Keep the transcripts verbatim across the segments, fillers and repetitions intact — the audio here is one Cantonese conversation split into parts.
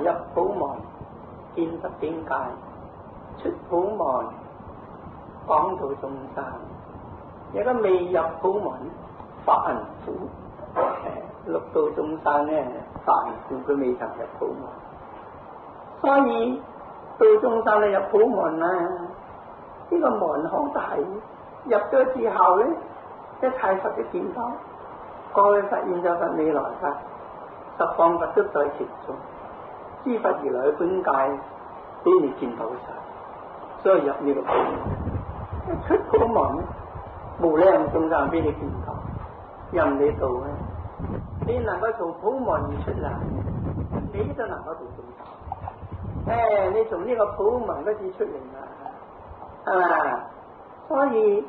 入普門，見得境界，出普門，講到眾生。而家未入普門，凡夫，六道眾生咧，凡夫佢未曾入普門，所以到眾生你入普門啦，呢、這個門好大，入咗之後咧，一切佛都見到，過去佛、現在佛、未來佛，十方佛都在其中，諸佛如來嘅本界俾你見到晒，所以入呢個普門，一出普門咧，無量眾生俾你見到，任你度咧。你能夠從普門而出嚟，你就能夠度眾生。誒、哎，你從呢個普門嗰次出嚟啦，啊，所以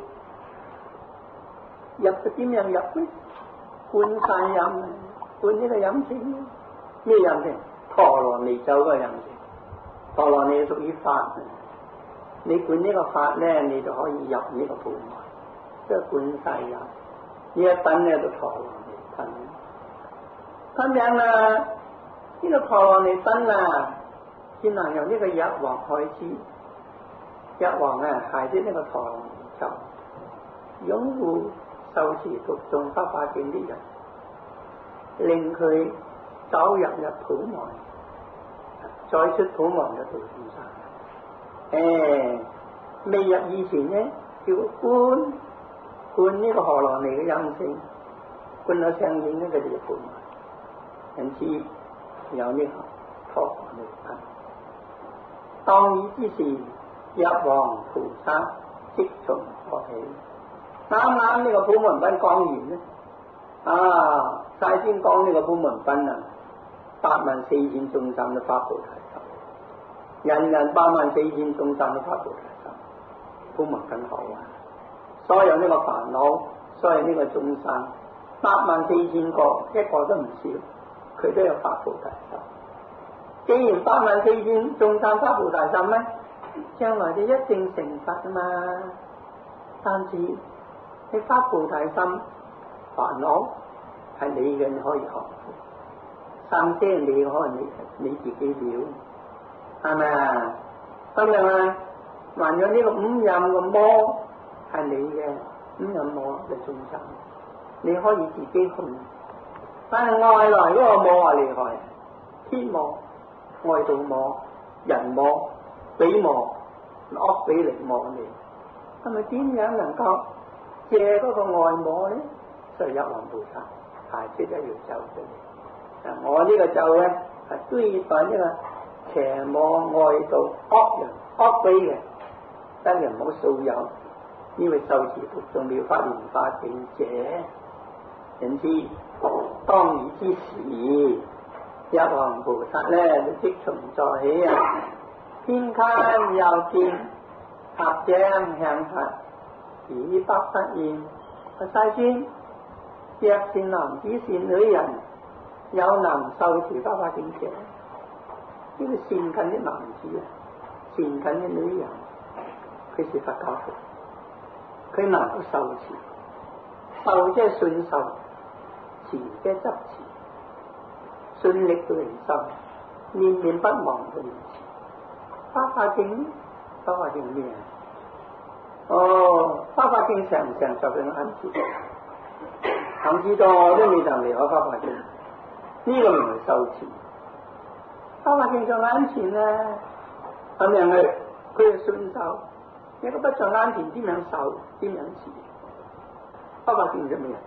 入就點樣入咧？灌晒飲，灌呢個飲情，咩飲情？陀羅尼咒嗰個飲情。陀羅尼屬於法，你灌呢個法咧，你就可以入呢個普門，即係灌晒飲。呢一品咧就陀羅尼品。咁樣啦，呢、這個陀羅尼分啊，先能由呢個藥王開始。藥王啊，係啲呢個陀羅尼咒，擁護受持讀誦法華經啲人，令佢走入入普門，再出普門就度眾生。誒，未入以前呢，叫觀觀呢個陀羅尼嘅音聲，觀到相應呢，佢就入普門。因此有呢個陀羅尼品。當以之時，藥王菩薩即從坐起。啱啱呢個普門品講完咧，啊，晒先講呢個普門品啊，八萬四千眾生都發菩提心，人人八萬四千眾生都發菩提心，普門品好啊！所有呢個煩惱，所有呢個眾生，八萬四千個，一個都唔少。佢都有發菩提心。既然八萬四千眾生發菩提心咧，將來就一定成佛啊嘛。但是你發菩提心，煩惱係你嘅，你可以學；三些你可能你你自己了，係咪啊？咁樣啊，還有呢個五蘊嘅魔係你嘅，五蘊魔嘅眾生，你可以自己控。但係外來嗰個魔話厲害，天魔、外道魔、人魔、比魔、惡比靈魔嚟，係咪點樣能夠借嗰個外魔咧？就入王菩薩排出一條咒出嚟。嗱，我呢個咒咧係對待呢個邪魔、外道、惡人、惡比嘅，得人唔好素有，因為受持讀誦妙法蓮華經者，因此當以之時，藥王菩薩咧就即從坐起啊，偏袒右肩，合掌向佛，以北不言：世尊，若善男子善女人，有能受持法華經者，呢個善近啲男子啊，善近啲女人，佢是佛教徒，佢能夠受持，受即係信受。持即執持，信力到靈心，念念不忘到念持。法華經，法華經咩啊？哦，法華經常常受佢眼前，行至到我都未曾離開法華經，呢、這個名為受持。法華經在眼前啊，咁樣佢佢係信受，你個不在眼前點樣受？點樣持？法華經做咩啊？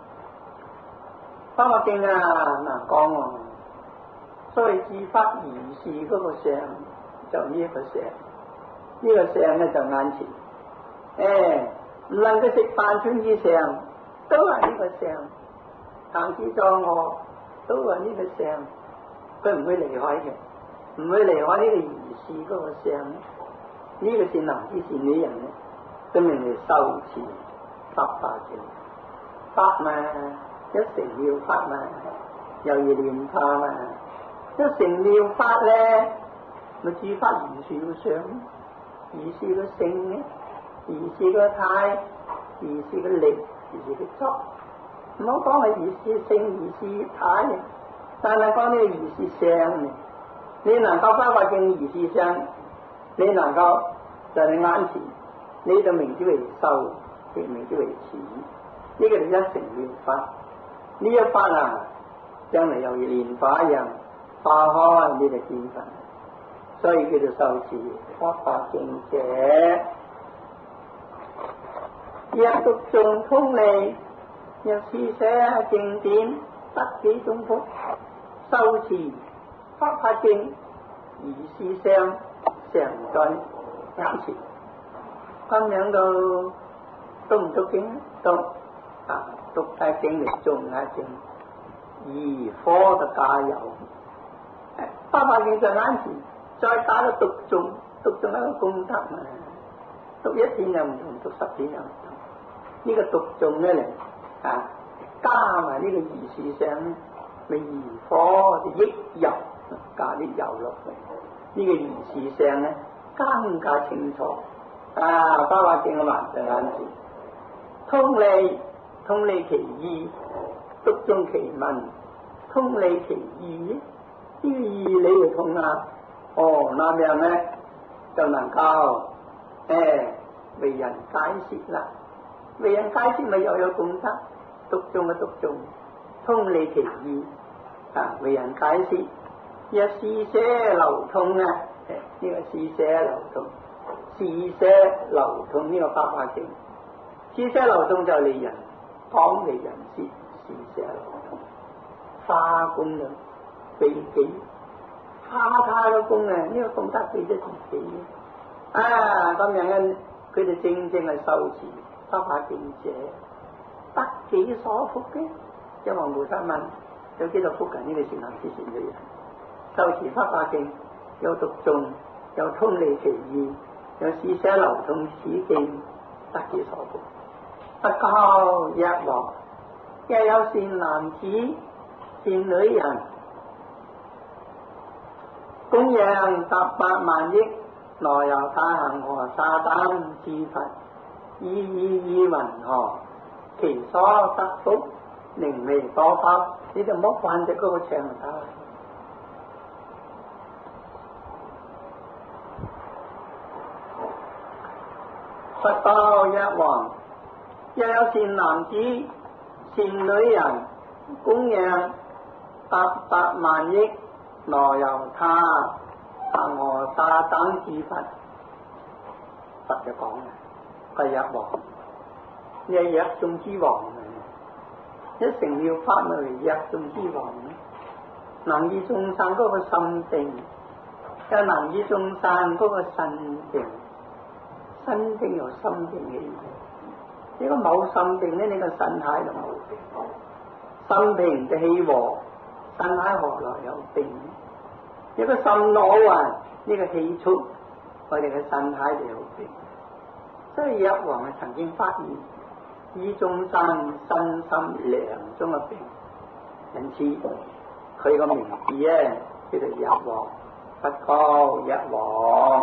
法華經啊，難講喎。所謂自發如是嗰個相，就呢一個相，呢、這個相咧就眼前。誒、欸，唔能夠食飯穿之相，都係呢個相。行至坐臥，都係呢個相。佢唔會離開嘅，唔會離開呢個如是嗰個相。呢、這個善男子善女人咧，都名為受持法華經。法嘛。一成了法嘛，又如蓮花嘛。一成了法咧，咪自發如是個相，如是個性嘅，如是個態，如是個力，如是個觸。唔好講係如是性、如是態，但係講呢個如是相嘅。 你能夠發發正如是相，你能夠在你眼前，你就名之為受，亦名之為持。呢、這個就一成了法。呢一法啊，將嚟又如蓮花一樣化開你哋見分，所以叫做受持發發正者。若讀誦通利，若施捨正典，得幾種福。受持發發正，如是相常在眼前。咁樣到讀唔讀經？讀啊，讀下經嚟誦下經，兒科就加油。發發正在眼前，再打個讀誦，讀誦一個功德嘛。讀一遍又唔同，讀十遍又唔同。呢、這個讀誦咧嚟啊，加埋呢個如是相咧，咪兒科就益油，加啲油落去。呢、這個如是相咧更加清楚。啊，發發正嘅還在眼前，通利通利其意，讀誦其文，通利其意。呢、這個義理嚟通啊，哦，那樣咧就能夠誒為人解釋啦。為人解釋咪又有功德，讀誦嘅讀誦，通利其意啊！為人解釋，若施捨流通啊！呢、這個施捨流通，施捨流通呢個發發正，施捨流通就利人，講利人施施捨流通，花功能俾己，花他嘅功啊！呢、這個功德俾咗自己啊！咁樣嘅佢哋正正係受持發發正者，得幾所福嘅？一王菩薩問：有幾多福緊？呢個善男子善女人，受持發發正，有讀誦，有通利其意，有施捨流通此經，得幾所福？不夠一王，又有善男子善女人，供養十八萬億羅由他恒河沙等諸佛。依依依云何？其所得福，寧為多法。你就唔好慣隻嗰個唱得。佛道一王，又有善男子善女人，供養八百萬億羅由他恒河沙等諸佛。佛就講啦。係一王，一一眾之王，一成了法咪為一眾之王，能以眾生嗰個心定，又能以眾生嗰個身定，身定有心定嘅。如果冇心定咧，你個身體就冇定。心平就氣和，身體何來有定？如果心攞啊，呢、這個氣促，我哋嘅身體就有定。所以一王係曾經發現以眾生身心兩種嘅病，因此佢個名字咧叫做一王，不高一王。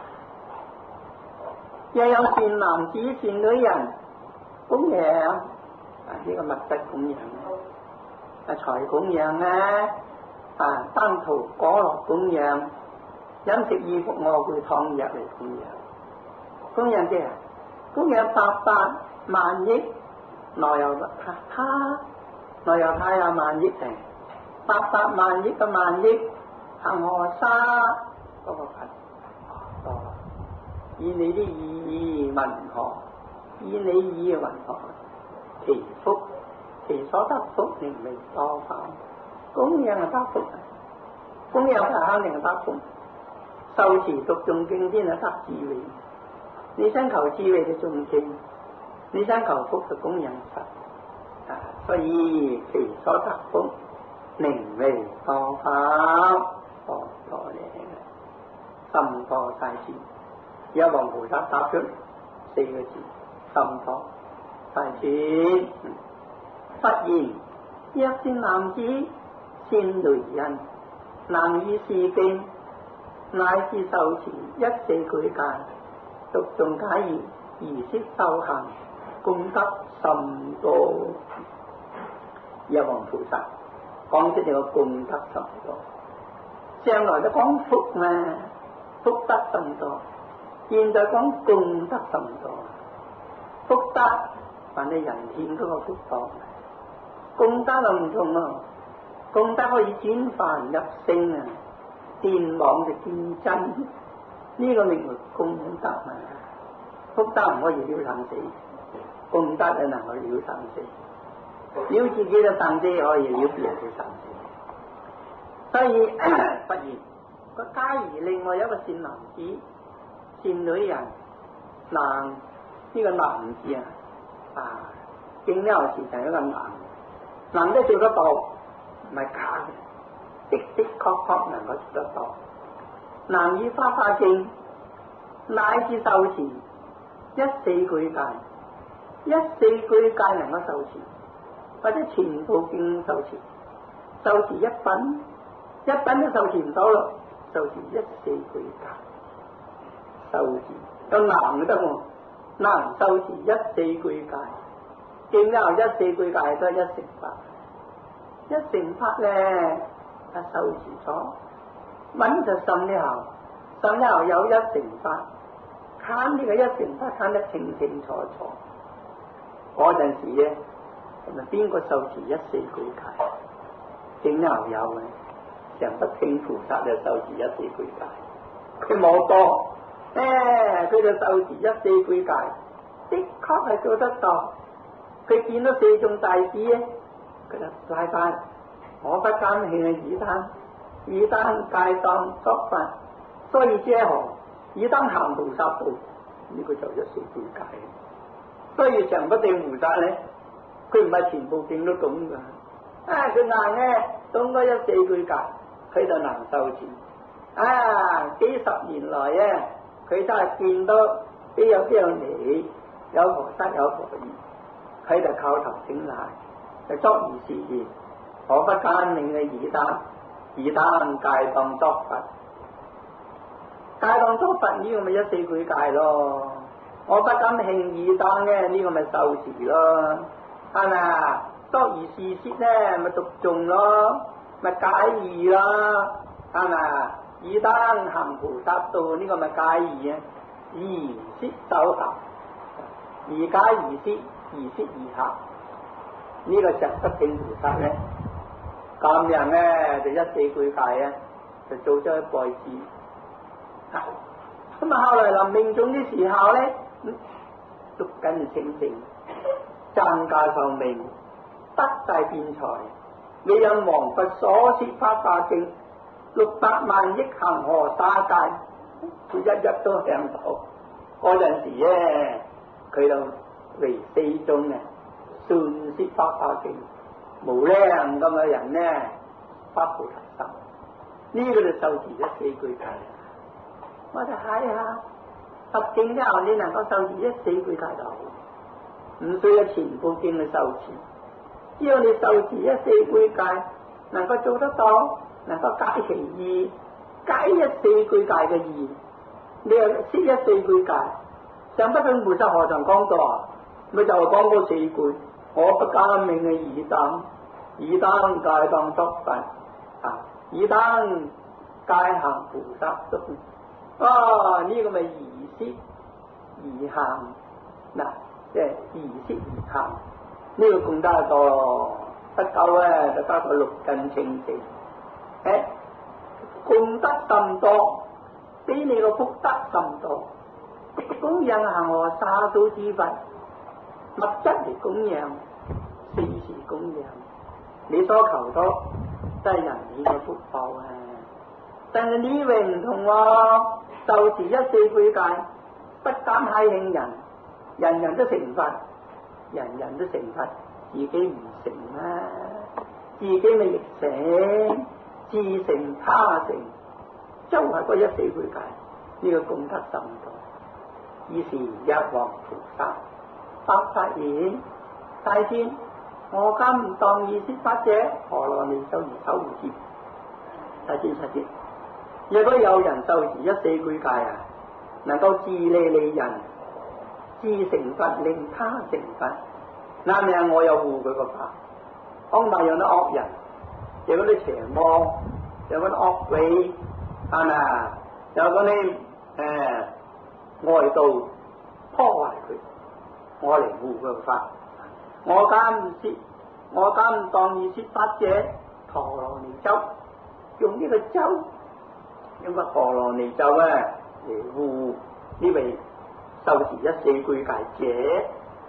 又有善男子善女人供養啊，呢、這個物質供養啊，財供養啊，啊丹徒果樂供養，飲食衣服臥具湯藥嚟供養。供養嘅，供養八百萬億羅由他，他羅由他有萬億嘅，八百萬億嘅萬億恒河沙嗰個佛，哦，以你啲意雲何？以你意嘅雲何？其福，其所得福，寧為多法。供養係得福，供養係肯定係得福。受持讀誦經典係得智慧。你想求智慧就誦經，你想求福就供養佛，啊，所以其所得福，寧為多法，多多嘅，心多大善。有王菩薩答出四個字：心多大善。佛言：若善男子善女人，能以是經乃至受持一切舉戒，讀誦解義，儀式修行，功德甚多。有王菩薩講出呢個功德甚多， 上來都講福嘛，福德甚多，現在講功德甚多。福德凡係人天嗰個福報，功德就唔同咯，功德可以轉凡入聖啊，電網就見真，呢、這個名為功德啊。福德唔可以了生死，功德就能夠了生死，了自己嘅生死可以了別人嘅生死。所以不然個假如另外有一個善男子、善女人，男呢、這個男字啊，啊，經呢時就係一個男，男都做得到，唔係假嘅，的的確確能夠做得到。男以花花經，乃至受持一四句戒，一四句戒能夠受持，或者全部經受持，受持一品。一品都受持唔到咯，受持一四句戒，受持咁難得喎，難受持一四句戒，經之後一四句戒都係一成法，一成法咧啊受持咗，揾就滲呢後，滲呢後有一成法，慳呢個一成法慳得清清楚楚，嗰陣時咧，係咪邊個受持一四句戒？經之後有嘅。常不聽菩薩就受持一四句戒，佢冇多，誒佢就受持一四句戒，的確係做得到。佢見到四眾大師咧，佢就拜拜，我不甘興去以單，以單戒當作佛，所以遮何以當行菩薩道，呢、這個就一四句戒。所以常不聽菩薩咧，佢唔係全部經都懂噶，啊佢硬咧懂嗰一四句戒。佢就能受持啊！幾十年來啊，佢都係見到邊有邊有你，有菩薩有佛兒，佢就叩頭頂禮，就作如是言：我不甘命嘅以單，以單戒當作佛，戒當作佛呢個咪一四句戒咯。我不甘興以單咧，呢、這個咪受持咯，係咪啊？作如是説咧，咪讀誦咯。咪解義啦，係咪啊？以單行菩薩道呢個咪解義啊？義釋守行，義解義釋，義釋義行。呢個常不聽菩薩咧，咁樣咧就一四句戒咧，就做咗一輩子。咁啊，後來臨命終嘅時候咧，捉緊清淨，增加壽命，得大辯財。你有王佛所說法華經，六百萬億恒河沙界，佢一日都響度。嗰陣時咧，佢就為四眾啊，信說法華經，無量咁嘅人咧，發菩提心。呢、這個就受持一四句戒。我哋睇下佛經之後，你能夠受持一四句戒就好，唔需要全部經去受持。只要你受持一四句戒，能夠做得到，能夠解其意，解一四句戒嘅意，你又識一四句戒，上不信菩薩何曾講過啊？咪就係講嗰四句：我不甘命嘅以單，以單戒當作佛，啊，以單戒行菩薩道。啊，呢、這個咪儀識而行，嗱，即係儀識而行。呢個更加多咯，得救咧就加個六根清淨，誒，功德甚多，比你個福德甚多。供養恒河沙數之佛，物質嚟供養，四時供養，你所求到都係人哋嘅福報啊！但係呢位唔同喎，受持一四句戒，不敢欺輕人，人人都成佛。人人都成佛，自己唔成啊！自己咪亦成，自成他成，就係嗰一四句戒，呢、這個功德甚多。於是一王菩薩發法言：大天，我今唔當意說法者，何來未受而守護之？大天大天，如果有人受持一四句戒啊，能夠自利利人。自成佛，令他成佛。嗱命我有護佢個法，恐怕有啲惡人，有啲邪魔有嗰啲惡鬼係咪啊？有嗰啲誒外道破壞佢，我嚟護佢法。我敢唔説，我敢唔當義説法者陀羅尼咒，用呢個咒，用個陀羅尼咒咧嚟護呢位受持一四句戒者，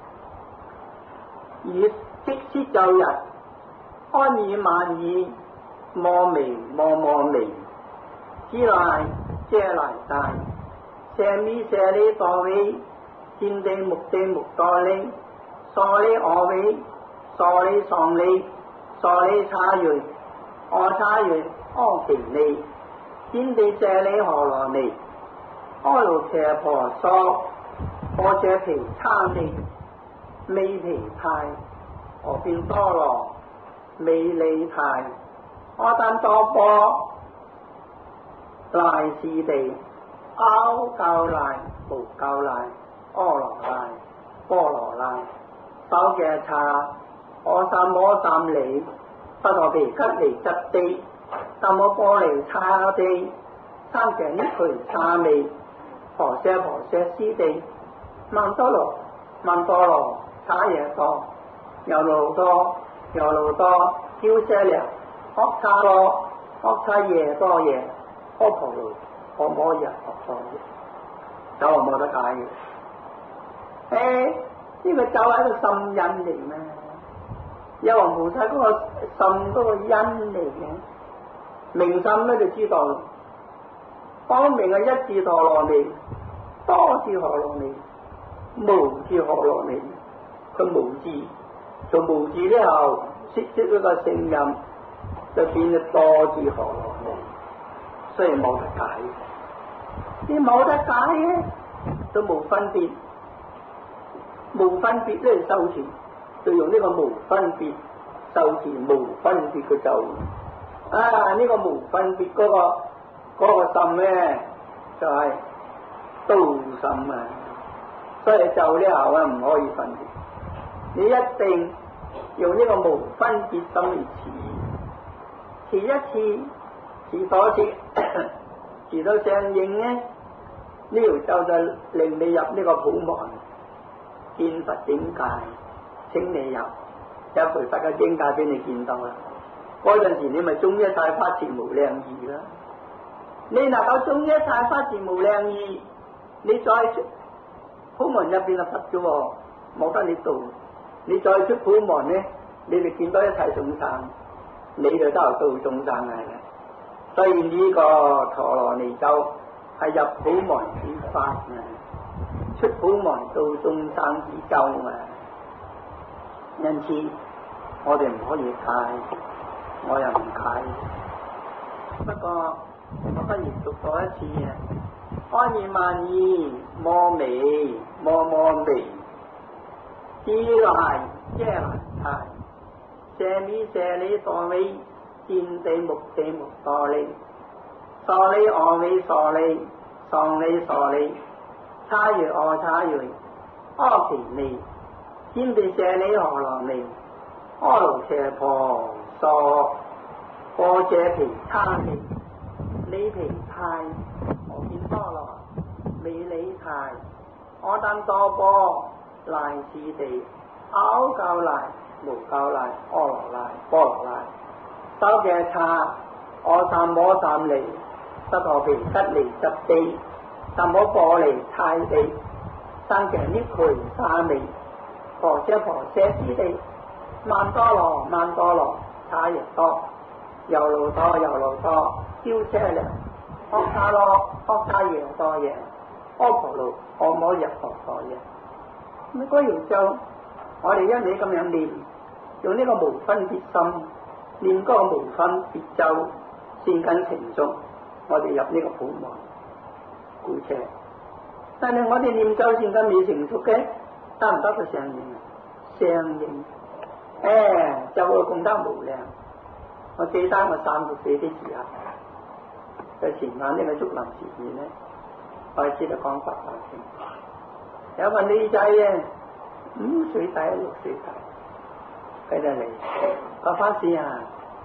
以即施咒日，安爾曼爾，摩微摩摩微，支賴遮賴大，舍米舍利多威，見地目地目多利，索利我威，索利喪利，索利差瑞，我差瑞，阿奇利，見地舍利何羅尼，阿盧邪婆娑，我這皮差利，未皮派，我變多羅，未利派，我但多波，賴是地，拗教賴，無教賴，阿羅賴，波羅賴，手嘅茶，我三摩三利，不陀皮吉利質地，三摩波利差地，三嘅呢佢差味，婆舍婆舍斯地，曼多羅曼多羅，差嘢多，有路多有路多，叫些量，惡差羅惡差嘢多嘢，阿婆路我摸日學多嘢，就冇得解嘅。誒、欸，呢、這個就係一個心印嚟咩？有話無晒嗰個心嗰個因嚟嘅，明心咧就知道，方明係一字陀羅尼，多字陀羅尼，無字陀羅尼，佢無字，做無字之後，識識嗰個聲音，就變咗多字陀羅尼，所以冇得解。你冇得解嘅，都冇分別，冇分別咧修持，就用呢個無分別修持無分別嘅咒。啊，呢、這個無分別嗰、那個嗰、那個心咧，就係、是、道心啊。所以咒呢後啊唔可以分別，你一定用呢個無分別心嚟持，持一次，持多次，持到相應咧。呢條咒就令你入呢個普門見佛境界，請你入有菩薩嘅境界俾你見到啦。嗰陣時你咪中一晒法前無量義啦。你能夠中一晒法前無量義，你再出普門入邊就佛啫喎，冇得你度。你再出普門咧，你哋見到一切眾生，你就得度眾生嘅。所以呢個陀羅尼咒係入普門之法啊，出普門到眾生之咒啊。因此我哋唔可以解，我又唔解。不過我不如讀過一次啊。安爾曼爾，摩微摩摩微，支賴遮賴大，舍米舍利多威，見地目地目多利，索利我威索利，喪利索利，差瑞我差瑞，阿奇利，見地舍利何羅尼，阿盧邪婆娑，我這皮差利，你皮派，我見多羅，未理太，我等多波，賴是地，拗教賴，無教賴，阿羅賴，波羅賴，手嘅叉，我三摩三利，不陀皮吉利質地，三摩波利太地，三嘅呢佢沙味，婆舍婆舍之地，曼多羅曼多羅，差亦多，有路多有路多，招車量，惡差羅惡差嘢多嘢，阿婆路我摸入學多嘢。咁嗰條咒，我哋一味咁樣念，用呢個無分別心念嗰個無分別咒，善根成熟，我哋入呢個普門故車。但係我哋念咒善根未成熟嘅，得唔得到相應啊？相應，誒、哎，就會功德無量。我記得我三十歲嘅時候，在前晚呢個竹林寺院咧，開始就講佛法先。有個女仔啊，五歲大六歲大，佢就嚟個法師啊，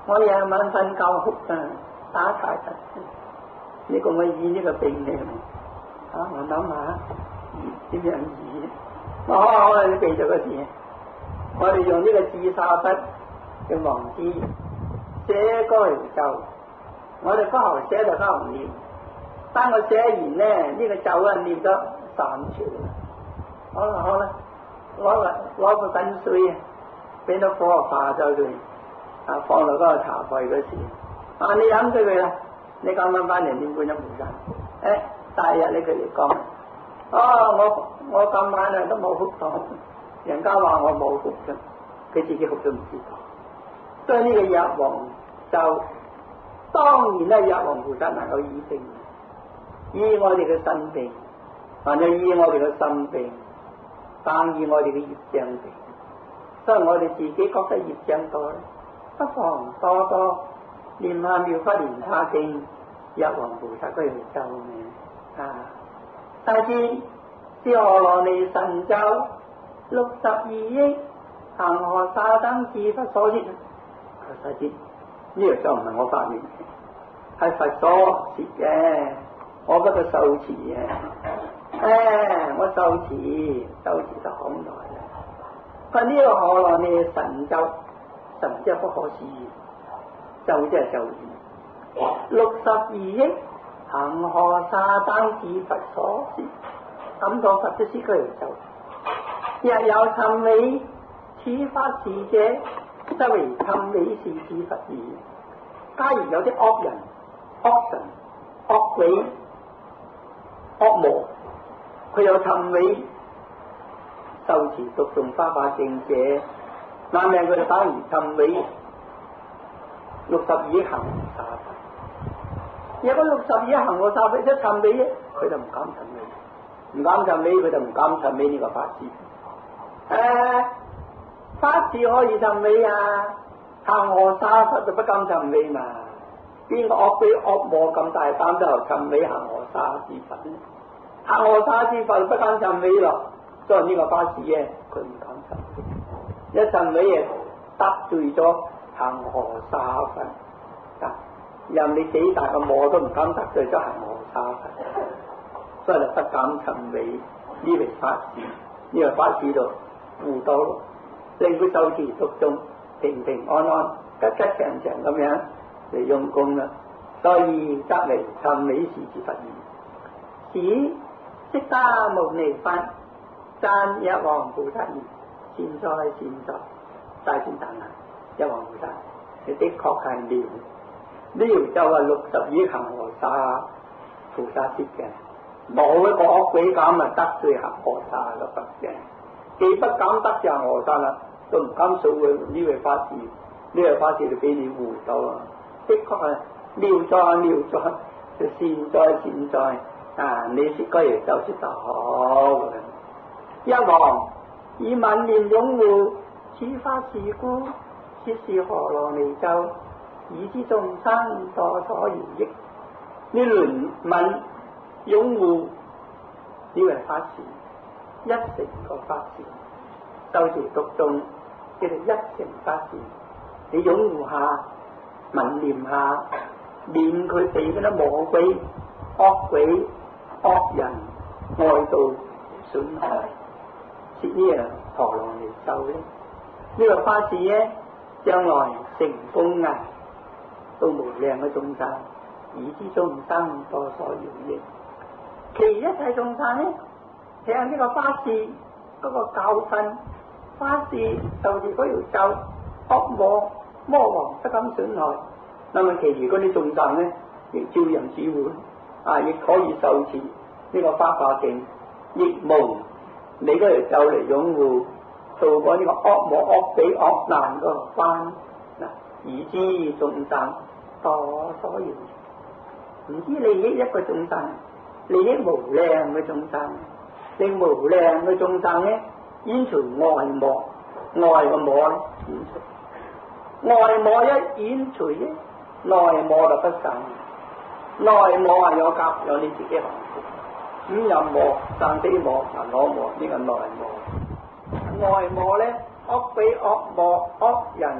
我夜晚瞓覺哭啊，打柴得，呢個我醫呢個病嚟，啊我諗下點樣醫？我可能你記住個字，我哋用呢個自殺筆嘅黃紙寫嗰條咒，我哋嗰後寫就嗰後念，當我寫完咧，呢、這個咒啊念咗三條，好啦好啦，攞個攞個滾水啊，俾到火化咗佢，啊放落嗰個茶櫃嗰時，啊你飲咗佢啦，你今晚翻嚟念觀音菩薩，誒第日你佢哋講，哦我我今晚啊都冇哭到，人家話我冇哭嘅，佢自己哭都唔知道，所以呢個藥王就當然咧，藥王菩薩能夠醫病，醫我哋嘅身病，或者醫我哋嘅心病，但醫我哋嘅業障病。所以我哋自己覺得業障多咧，不妨多多念下妙法蓮華經，藥王菩薩嗰條咒嘅啊。大智是何羅尼神咒，六十二億恒河沙等至佛所說。大智呢個咒唔係我發明嘅，係佛所說嘅，我不過受持嘅。誒，我受持，受持得好耐啦。佢呢個何羅尼神咒，神即係不可思議，咒即係咒語。六十二億恒河沙等至佛所說，咁個佛都識嗰條咒。若有尋美此法事者，則為尋美事之佛耳。假如有啲惡人、惡神、惡鬼、惡魔，佢有尋美受持讀誦法華經者，那命佢就等於尋美六十二億恒河沙佛。如果六十二億恒河沙佛一尋美啫，佢就唔敢尋美，唔敢尋美，佢就唔敢尋美呢個法事。誒、啊，法事可以尋美啊，恒河沙佛就不敢尋美嘛。邊個惡鬼惡魔咁大膽就尋美恒河沙之佛咧？恒河沙之佛不敢尋美咯，所以呢個法事嘅佢唔敢尋美，一尋美嘢得罪咗恒河沙佛，啊，任你幾大個魔都唔敢得罪咗恒河沙佛，所以就不敢尋美呢個法事，呢、這個法事度輔導，令佢受持讀誦平平安安、吉吉祥祥咁樣嚟用功啦。所以則為尋美事之佛耳。此釋迦牟尼佛讚藥王菩薩言：善哉善哉，大善大難，藥王菩薩，你的確係妙。呢條就係六十二億恒河沙菩薩說嘅，冇一個惡鬼敢啊得罪恒河沙嘅佛嘅。既不敢得罪恒河沙啦，都唔敢數佢呢位法事，呢位法事就俾你糊到啊！的確係妙哉妙哉，就善哉善哉啊！你說嗰嘢就說得好。藥王以問念擁護此法事故，說是何羅尼咒，以知眾生多所饒益。呢輪問擁護呢位法事，一成個法事，受持讀誦叫做一成法事。你擁護下，問念下，免佢哋嗰啲魔鬼、惡鬼、惡人外道損害。說呢樣何羅尼咒咧？呢、這個法事咧，將來成功啊，到無量嘅眾生，以知眾生多所饒益。其餘一切眾生咧，聽呢個法事嗰、那個教訓，法事受持嗰條咒，惡魔魔王不敢損害。那麼其餘嗰啲眾生咧，亦照樣只會啊，亦可以受持呢個法華經，亦無你嗰條咒嚟擁護，做過呢個惡魔惡鬼惡難嗰個關嗱，以知眾生多所饒益，唔知利益一個眾生，利益無量嘅眾生，令無量嘅眾生咧，演除外魔，外嘅魔咧演除，外魔一演除咧，內魔就不生，內魔係有夾有你自己行。五陰魔、生死魔、煩惱魔，呢個內魔。外魔咧，惡鬼惡魔惡人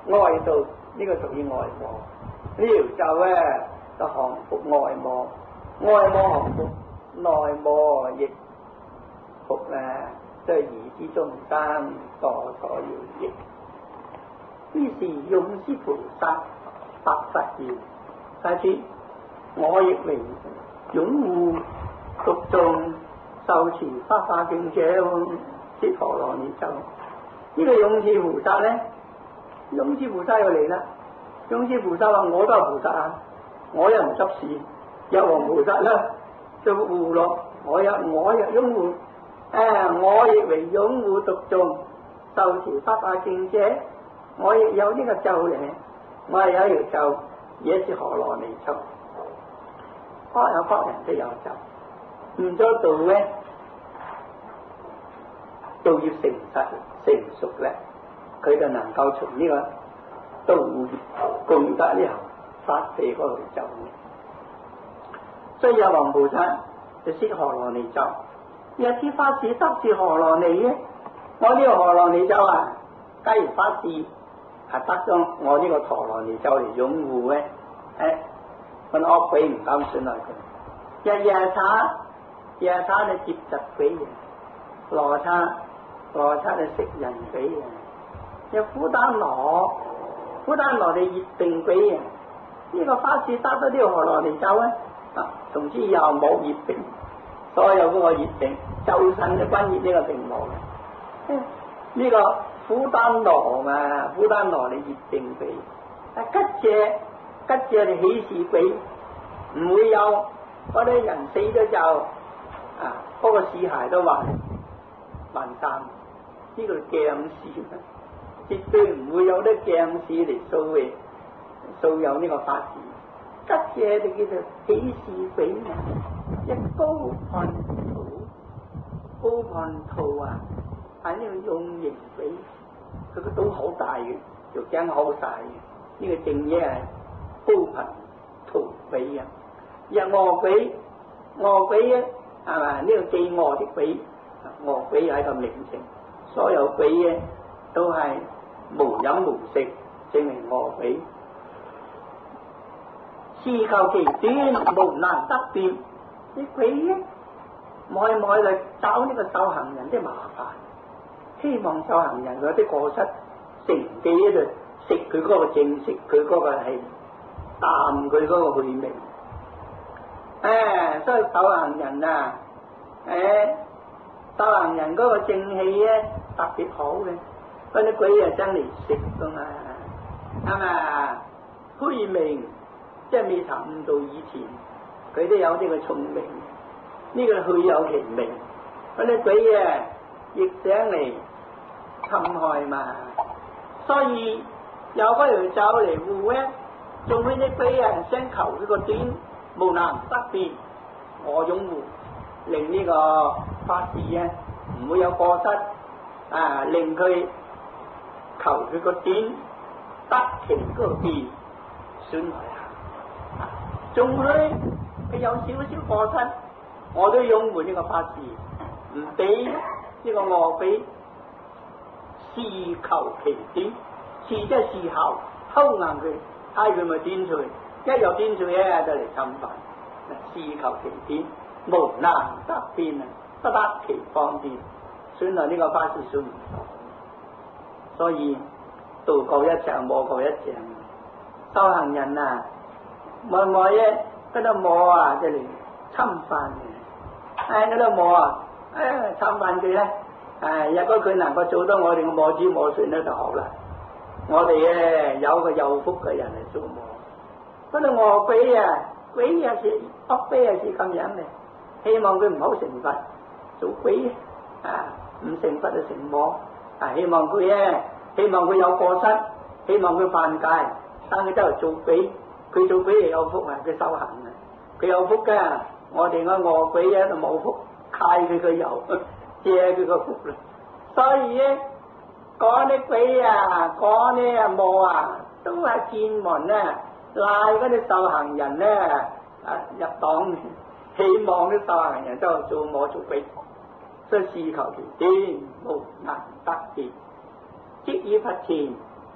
外道呢、這個屬於外魔，呢條咒咧就降服外魔，外魔降服內魔亦服咧，即係兒之中生多所要益。於是勇施菩薩白佛言：大師，我亦為擁護讀誦受持法華經者，即陀羅尼咒。呢、這個勇施菩薩咧，勇施菩薩又嚟啦。勇施菩薩話：我都係菩薩啊，我又唔執事。有王菩薩啦，就護落我有我又擁護，誒，我亦為擁護讀誦受持法華經者，我亦有呢個咒嚟，我係有條咒，也是陀羅尼咒。各有各人都有咒，唔做道咧，道要誠實成熟咧，佢就能夠從呢個道功德呢個發地嗰度走。所以有王菩薩就識陀羅尼咒，若知法事得是陀羅尼咧，我呢個陀羅尼咒啊，假如法事係得咗我呢個陀羅尼咒嚟擁護咧，誒，個惡鬼唔敢損害佢。日夜叉，日夜叉就接集鬼人，羅叉，羅叉就食人鬼人，有苦丹羅，苦丹羅就熱病鬼人。呢、這個法事得咗呢個陀羅尼咒咧。啊！從此以後冇熱病，所有嗰個熱病，周身都關熱呢個病冇嘅。呢、這個苦丹羅嘛，苦丹羅你熱病鬼，啊吉謝吉謝你喜事鬼，唔會有嗰啲人死咗就啊嗰、那個屍骸都還還生，呢、這個鏡事，絕對唔會有啲鏡事嚟掃嘅，掃有呢個法事。吉謝就叫做喜事鬼啊！一高判圖，高判圖啊，係呢個用刑鬼，佢個刀好大嘅，條頸好大嘅，呢、這個正嘢係高判圖鬼啊！日餓鬼，餓鬼咧係嘛？呢、這個既餓的鬼，餓鬼係一個名稱，所有鬼咧都係無飲無食，證明餓鬼。自求其短，無難得便。啲鬼咧，摸去摸去找呢個修行人啲麻煩，希望修行人嗰啲過失乘機喺度食佢嗰個正，食佢嗰個氣，啖佢嗰個氣味。誒，所以修行人啊，誒，修行人嗰個正氣咧特別好嘅，嗰啲鬼啊真嚟食噶嘛，啱嘛？虛名。即係未曾悟道以前，佢都有呢個聰明，呢、這個虛有其名。嗰啲鬼啊，亦想嚟侵害嘛。所以有嗰條咒嚟護咧，做咩啲鬼啊想求佢個短，無難得便。我擁護，令呢個法事啊唔會有過失啊，令佢求佢個短，得其嗰個便，損害。仲佢佢有少少過失，我都擁護呢個法事，唔俾呢個餓鬼事求其短，事即係事後偷硬佢，嗌佢咪斷除，一有斷除咧就嚟侵犯，事求其短，無難得便啊，不得其方便，算係呢個法事算唔到，所以道過一丈，魔過一丈，修行人啊！摸摸咧，嗰度摸啊，就嚟侵犯嘅。誒，嗰度摸啊，誒，侵犯佢咧。誒，若果佢能夠做到我哋嘅摸子摸船咧就好啦。我哋咧有個有福嘅人嚟做摸。嗰度餓鬼啊，鬼啊是惡鬼啊是咁樣嘅，希望佢唔好成佛，做鬼啊，唔成佛就成魔。啊，希望佢咧，希望佢有過失，希望佢犯戒，等佢周圍做鬼。佢做鬼又有福啊！佢修行啊，佢有福噶。我哋個餓鬼喺度冇福，揩佢個油，借佢個福啦。所以咧，嗰啲鬼啊，嗰啲啊魔啊，都係見門啊，賴嗰啲修行人咧啊入黨，希望啲修行人都做魔做鬼，所以事求其短，無難得便。即以佛前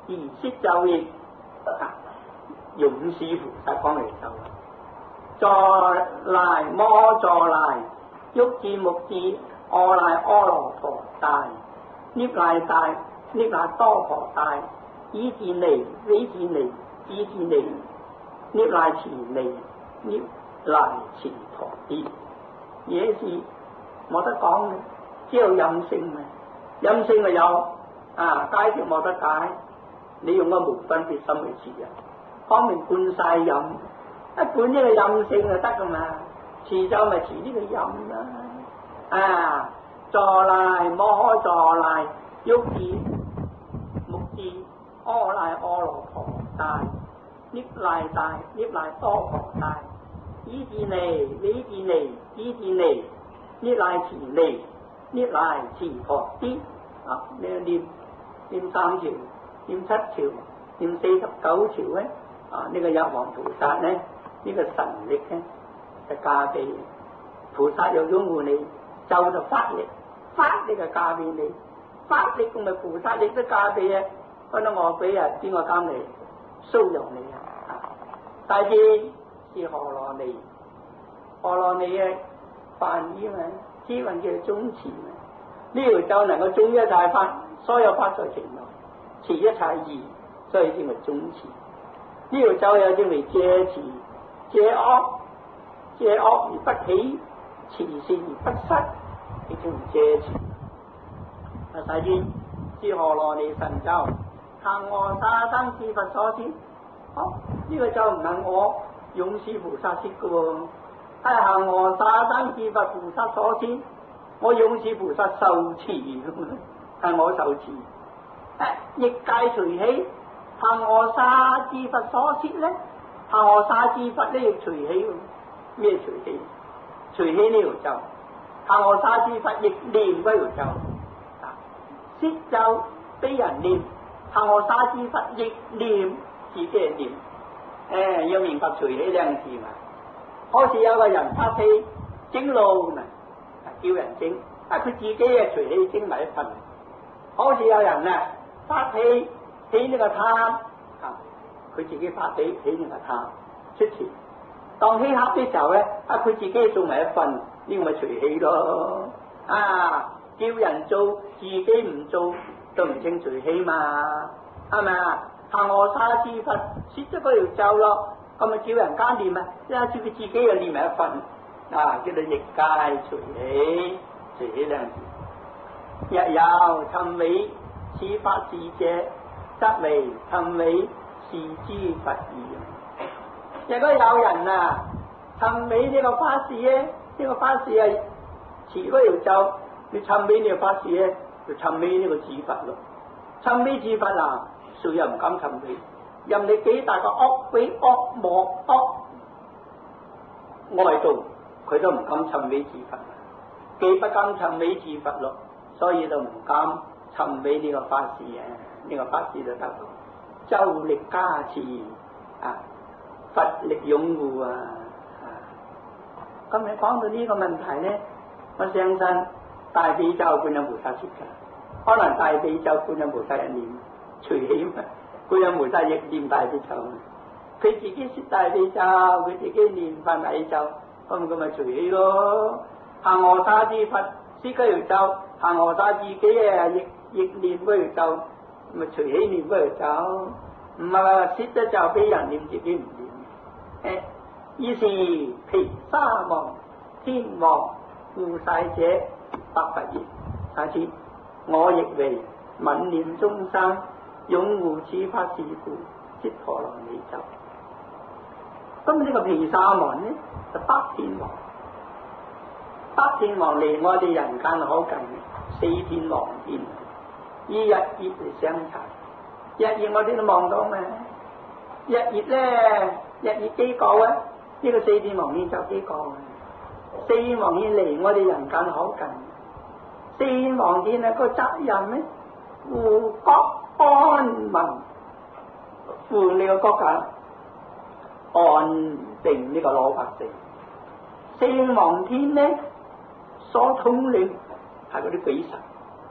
而識咒亦勇士菩薩講嚟咒，坐賴摩坐賴，欲智目智，阿賴阿羅陀大，涅賴大，涅賴多婆大，以至尼，比至尼，以至尼，涅賴持尼，涅賴持陀啲，嘢是冇得講嘅，只有任性嘅，任性咪有啊，解決冇得解，你用個無分別心去持啊，方面灌晒任，一管呢個任性就得噶嘛，持咒咪持呢個任啦，啊，坐賴摩坐賴，欲智目智，阿賴阿羅陀大，涅賴大，涅賴多婆大，以至尼，比至尼，以至尼，涅賴持尼，涅賴持陀啲，啊，你念念三條，念七條，念四十九條咧，啊，呢、這個藥王菩薩咧，呢、這個神力咧就加俾菩薩，又擁護你，咒就法力，法力就加俾你，法力同埋菩薩力都加俾啊，嗰啲我俾啊邊個監嚟騷擾你啊？大智是何羅尼，何羅尼嘅梵語啊，支運嘅宗持啊，呢條咒能夠中一切法，所有法在其內，持一切義，所以稱為宗持。呢條咒又稱為借持，借惡，借惡而不起，持善而不失，亦稱為借持。啊，大智是何羅尼神咒，恒河沙僧是佛所設。好、哦，呢、這個咒唔係我勇士菩薩設嘅喎，係恒河沙僧是佛菩薩所設，我勇士菩薩受持嘅，係我受持。逆界隨喜，恒河沙智佛所設咧，恒河沙智佛咧亦隨喜喎。咩隨喜？隨喜呢條咒，恒河沙智佛亦念嗰條咒。攝咒俾人念，恒河沙智佛亦念，自己係念。誒，要明白隨喜兩字嘛。好似有個人發氣蒸爐嘛，叫人蒸，啊佢自己啊隨喜蒸埋一份。好似有人啊發氣起呢個貪，啊佢自己發起起呢個貪出錢。當稀客嘅時候咧，啊佢自己做埋一份，呢個咪隨喜咯。啊叫人做自己唔做，都唔稱隨喜嘛，係咪啊？恒河沙智佛設咗嗰條咒咯，咁咪叫人家念啊，即係叫佢自己又念埋一份，啊叫做逆界隨喜，隨喜兩字。若有尋美此法事者，則為尋美是之佛義。如果有人啊尋美呢個法事咧，呢、這個法事係持嗰條咒，你尋美呢個法事咧，就尋美呢個自佛咯。尋美自佛啊，誰又唔敢尋美？任你幾大個惡鬼惡魔惡外道，佢都唔敢尋美自佛，既不敢尋美自佛咯，所以就唔敢尋美呢個法事啊！呢、這個法事就得咯，咒力加持啊，佛力擁護啊！咁你講到呢個問題咧，我相信大悲咒觀音菩薩設嘅，可能大悲咒觀音菩薩一念隨喜嘛，觀音菩薩亦念大悲咒，佢自己設大悲咒，佢自己念翻大悲咒，咁咁咪隨喜咯。恒河沙智佛設嗰條咒，恒河沙自己啊亦亦念嗰條咒，咪隨喜念嗰條咒，唔係話設咗咒俾人念，自己唔念。誒，於是毗沙王天王護世者白佛言：下次我亦為憫念眾生，擁護此法事故，即陀羅尼咒。咁呢個毗沙王呢，就北天王。北天王離我哋人間好近，四天王天，以日月嚟相殘。日月我哋都望到咩？日月咧，日月幾個啊？呢、這個四天王天就幾個啊？四天王天離我哋人間好近，四天王天啊個責任咧，護國安民，護呢個國家安定呢個老百姓。四天王天咧，所統領係嗰啲鬼神，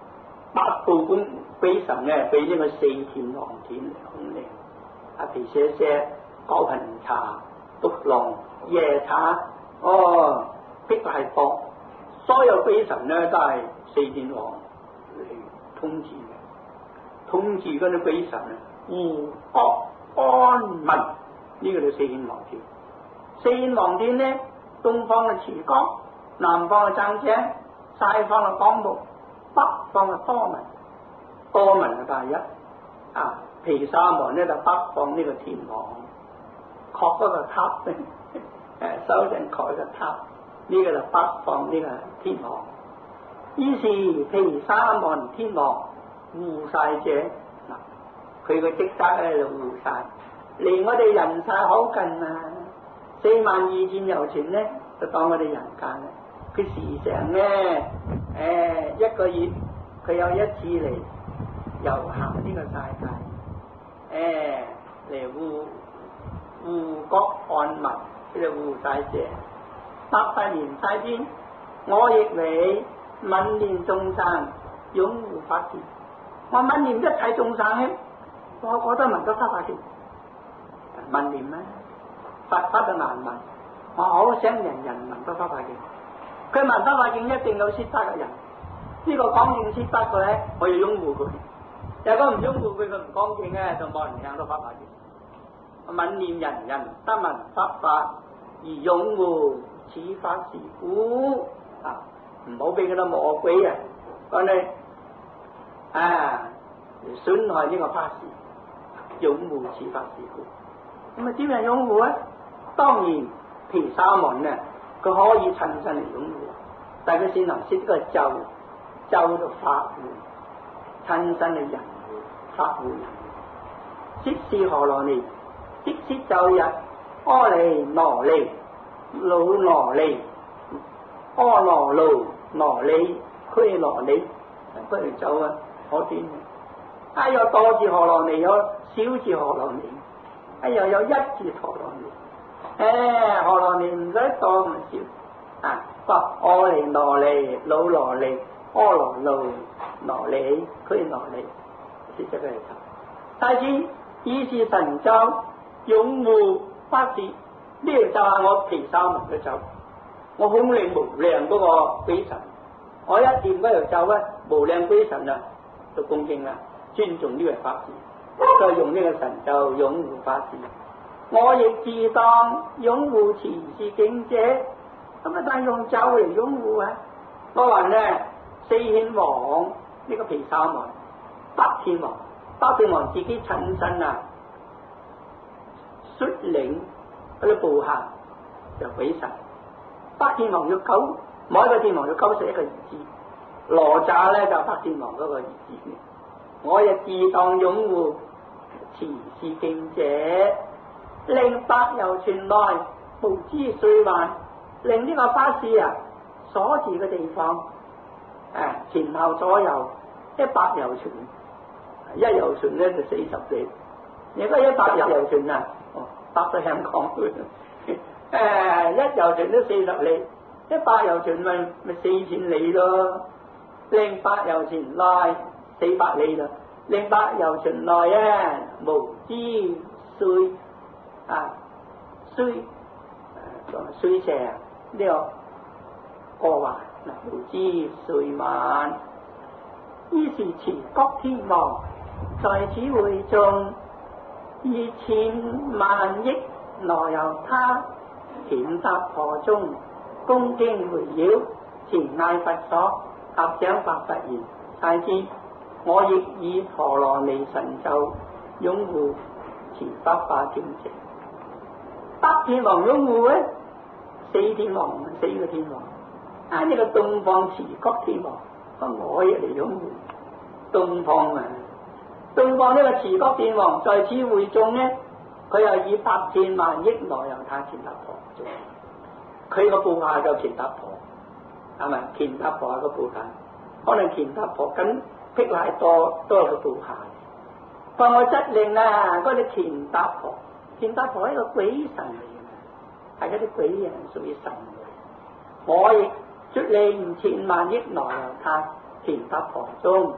八部官鬼神咧，俾呢個四天王天嚟控領。啊，皮蛇蛇、九貧茶、毒龍、夜叉，哦，辟大火，所有鬼神咧都係四天王嚟統治嘅，統治嗰啲鬼神啊，護國安民，呢個就四天王天。四天王天咧，東方嘅持國，南方嘅增長，西方嘅光目，北方嘅多聞，多聞係第一啊。毗沙門咧就北方呢個天王，確嗰個塔咧，誒修正蓋個塔，呢、這個就北方呢個天王。於是毗沙門天王護晒者，嗱佢個職責咧就護晒，離我哋人世好近啊！四萬二千由前咧就當我哋人間啦。佢時常咧誒、呃、一個月佢有一次嚟遊行呢個世界。誒嚟護護國安民，佢就護晒者。百百年世間，我亦為憫念眾生，擁護法事。我憫念一切眾生咧，我覺得聞到法法經，憫念咩？佛法就難聞，我好想人人聞到法法經。佢聞法法經一定有識得嘅人，呢、這個講經識得嘅咧，我要擁護佢。如果唔擁護佢，佢唔講經咧，就冇人聽到法法經。憫念人人得聞法法，而擁護此法事故啊！唔好俾嗰啲魔鬼啊，講你啊損害呢個法事，擁護此法事故。咁啊點樣擁護啊？當然毗沙門啊，佢可以親身嚟擁護，但係佢先能識呢個咒咒到法護，親身嚟人。法護人，即是何羅尼，即是咒日，阿彌羅尼，老羅尼，阿羅路羅尼，拘羅尼，不如咒啊，可短。哎有多字何羅尼，有少字何羅尼，哎又有一字何羅尼，誒何羅尼唔使多唔少啊，不阿彌羅尼，老羅尼，阿羅路羅尼，拘羅尼。即係太子以是神咒擁護法事，呢個就係我毗沙門嘅咒，我空靈無量嗰個鬼神，我一掂嗰條咒咧，無量鬼神啊就恭敬啦，尊重呢個法事，再用呢個神咒擁護法事。我亦自當擁護持是境者，咁啊但係用咒嚟擁護啊！我話咧四天王呢、這個毗沙門。北天王，北天王自己親身啊，率領嗰啲部下就鬼神。北天王要救，每一個天王要救出一個兒子。羅剎咧就是、北天王嗰個兒子。我亦自當擁護持是境者，令百由傳來無知歲患，令呢個法事啊所住嘅地方，誒、啊、前後左右一百由傳。一由旬咧就四十里，如果一百由旬啊，哦，百到香港誒，一由旬都四十里，一百由旬咪咪四千里咯，令百由旬內四百里咯，令百由旬內啊無知歲啊衰誒衰蛇呢個過患嗱無知歲晚，於是持國天王。在此會眾以千萬億羅由他乾闥婆中恭敬回繞前嗌佛所合掌白佛言：太子，我亦以陀羅尼神咒擁護持法華經者。北天王擁護咧，四天王四個天王啊！呢、這個東方持國天王，我亦嚟擁護東方啊！東方呢個持國天王在此會眾呢，佢又以百千萬億羅由他乾闥婆做，佢個部下就乾闥婆，係咪？乾闥婆係個部下，可能乾闥婆跟辟賴多多個部下。當我質令啊，嗰啲乾闥婆，乾闥婆係一個鬼神嚟嘅，係嗰啲鬼人屬於神嚟。我亦出令千萬億羅由他乾闥婆中。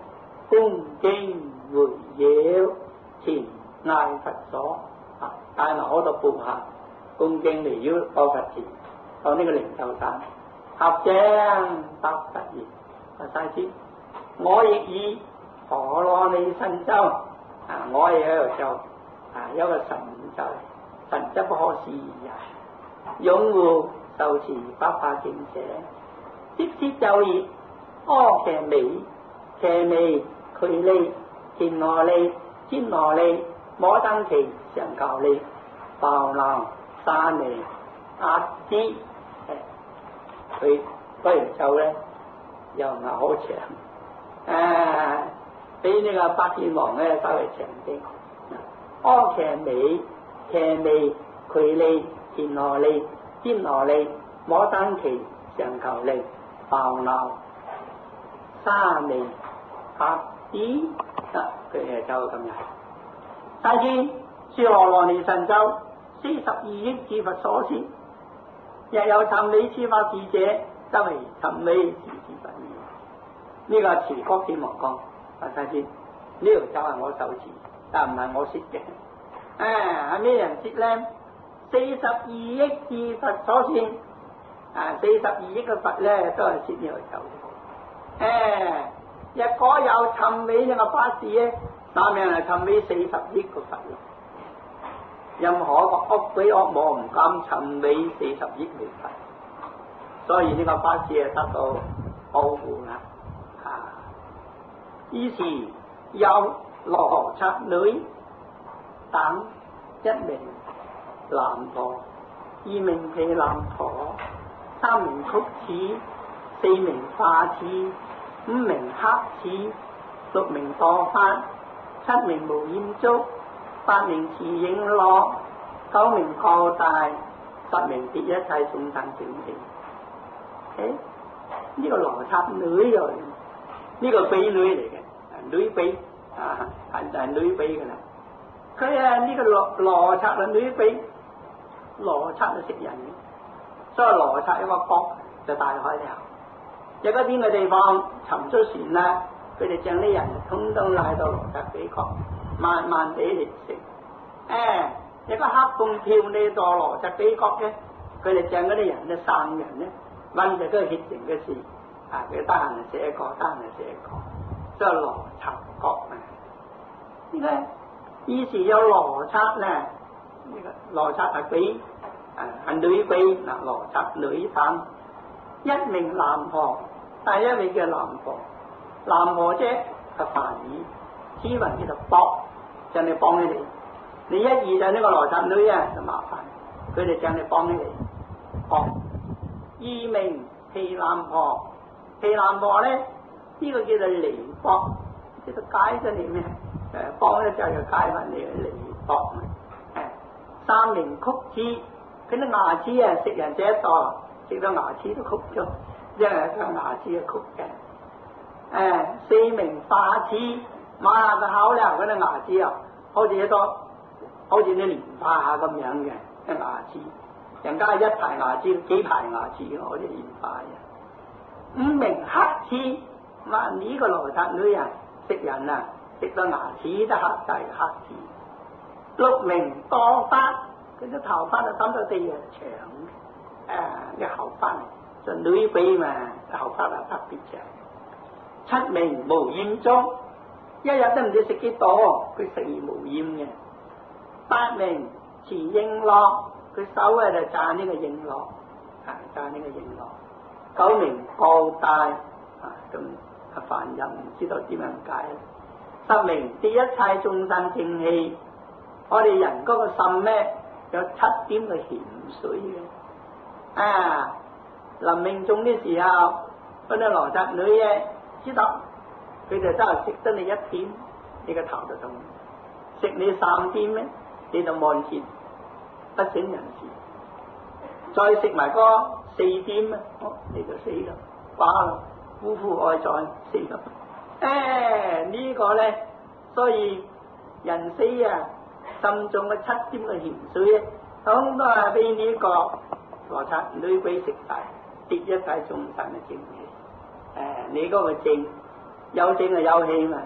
恭敬回繞前嗌佛所啊，帶埋好多部下恭敬嚟繞到佛前，到呢個靈鷲山合掌答佛言：佛世尊，我亦以陀羅尼神咒啊，我亦喺度咒啊，有個神咒，神咒不可思議啊！擁護受持百法經者，即是咒語：阿闍梨、闍梨、俱梨、戌那梨、栴那梨、摩登伽、上求梨、鮑那、沙尼、阿支。佢嗰條咒咧又唔係好長，誒比呢個百劍王咧稍微長啲。阿闍梨、闍梨、俱梨、戌那梨、栴那梨、摩登伽、上求梨、鮑那、沙尼、阿支，得佢嘅咒咁樣。世尊，說陀羅尼神咒，四十二億諸佛所說。若有尋美諸法智者，則為尋美智之佛耳。呢個持國天王講，阿世尊，呢條咒係我手持，但唔係我說嘅。啊，係咩人說咧？四十二億諸佛所說，啊，四十二億嘅佛咧都係說呢條咒。誒，若果有尋美呢個法事咧，那命係尋美四十億個佛。任何一個惡鬼惡魔唔敢尋美四十億嘅佛，所以呢個法事係得到保護啦。啊，於是有羅剎女等一名男婆，二名毗藍婆，三名曲似，四名化似，五名黑似，六名墮髮，七名無染足，八名持影樂，九名高大，十名跌一切眾生正氣。誒，呢、這個羅剎女又呢、這個婢女嚟嘅，女婢啊，係係女婢噶啦。佢啊呢個羅羅剎嘅女婢，羅剎係食人嘅，所以羅剎一個角就大海了。有嗰邊嘅地方沉咗船啦，佢哋將啲人通通拉到羅剎幾角。慢慢地嚟食，誒，有個黑洞跳呢座羅剎幾角嘅，佢哋將嗰啲人咧生人咧，揾住嗰個血型嘅事，啊，佢得閒就寫一個，得閒就寫一個，即係羅剎角啊！呢個於是有羅剎咧，呢個羅剎係婢，啊係女婢嗱，羅剎女等，一名男婆，第一位叫男婆，男婆啫係梵語，此云叫做搏。將你幫起嚟，你一遇就呢個羅剎女啊，就麻煩，佢哋將你幫起嚟。哦，二名毗藍婆，毗藍婆咧，呢、這個叫做離縛，叫做解咗你咩？誒，幫咧就係解翻你嘅離縛。誒，三名曲似，佢啲牙齒啊，食人食得多，食到牙齒都曲咗，因為個牙齒係曲嘅。誒，四名化似。馬下嘅口咧，嗰啲牙齒啊，好似一多，好似啲蓮花咁樣嘅啲牙齒，人家一排牙齒，幾排牙齒，好似蓮花嘅。五名黑似，嗱呢個羅剎女人食人啊，食到牙齒都黑晒黑似。六名墮髮，佢啲頭髮啊抌到地啊長，誒嘅後髮就女婢嘛，頭髮啊特別長。七名無染足。一日都唔知食幾多，佢食而無厭嘅。八名持影樂，佢手啊就揸呢個影樂，啊揸呢個影樂。九名高大，啊咁啊凡人唔知道點樣解。十名跌一切眾生正氣，我哋人嗰個腎咧有七點嘅鹹水嘅。啊，臨命終嘅時候，嗰啲羅剎女嘅知道。佢哋真係食得你一點，你個頭就痛；食你三點咧，你就望見不省人事。再食埋嗰四點咧，哦，你就死啦，瓜啦，夫婦愛在死啦。誒、哎，這個、呢個咧，所以人死啊，心中嘅七點嘅鹹水咧，通都係俾呢個羅剎女鬼食晒，跌一晒眾生嘅正氣。誒、哎，你嗰個正。有正就有氣嘛，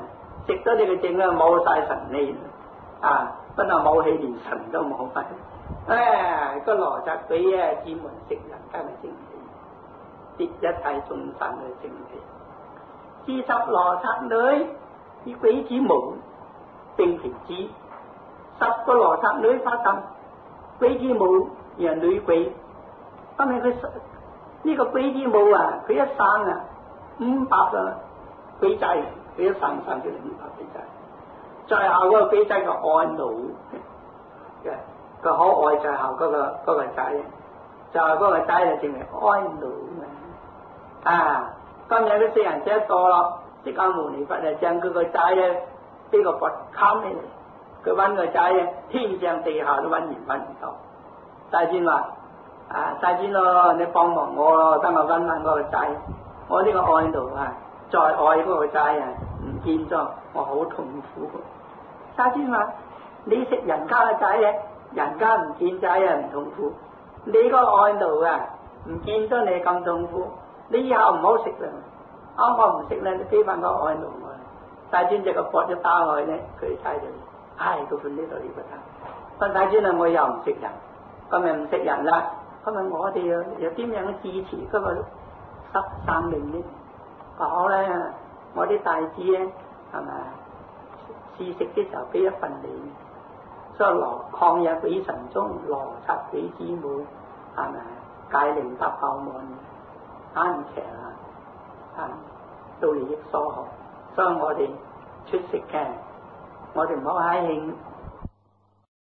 食咗你嘅正啊，冇晒神氣啊！不但冇氣，連神都冇埋。唉，個羅剎鬼啊，專門食人間嘅正氣，攝一切眾生嘅正氣。自十羅剎女，以鬼之母並其之，十個羅剎女發tâm，鬼之母係女鬼。但係佢呢個鬼之母啊，佢一生啊五百個鬼仔，佢一生生出嚟五百鬼仔。最後嗰個鬼仔個愛奴嘅個可愛，最後嗰、那個嗰、那個仔，就係、是、嗰個仔就正係愛奴啊！今日啲四人者多咯，釋迦牟尼佛就將佢個仔咧，呢個佛冚起嚟，佢揾個仔咧，天上地下都揾唔揾唔到。大尊話：啊，大尊咯，你幫忙我咯，等我揾翻嗰個仔。我呢個愛奴啊，再愛嗰個仔啊，唔見咗，我好痛苦。大尊話：你食人家嘅仔咧，人家唔見仔啊，唔痛苦。你個愛奴啊，唔見咗你咁痛苦。你以後唔好食啦，啱我唔食咧，你俾翻個愛奴我。大尊隻個膊一打開咧，佢睇到，唉，佢瞓呢度呢個得。問大尊啊，我又唔食人，今日唔食人啦，今日我哋又又點樣支持嗰個十生命呢？好咧，我啲大子咧，係咪試食嘅時候俾一份你，所以羅曠野鬼神中羅剎鬼之母，係咪戒靈得泡沫？啱邪啦，啊，到利益所學，所以我哋出食嘅，我哋唔好喺興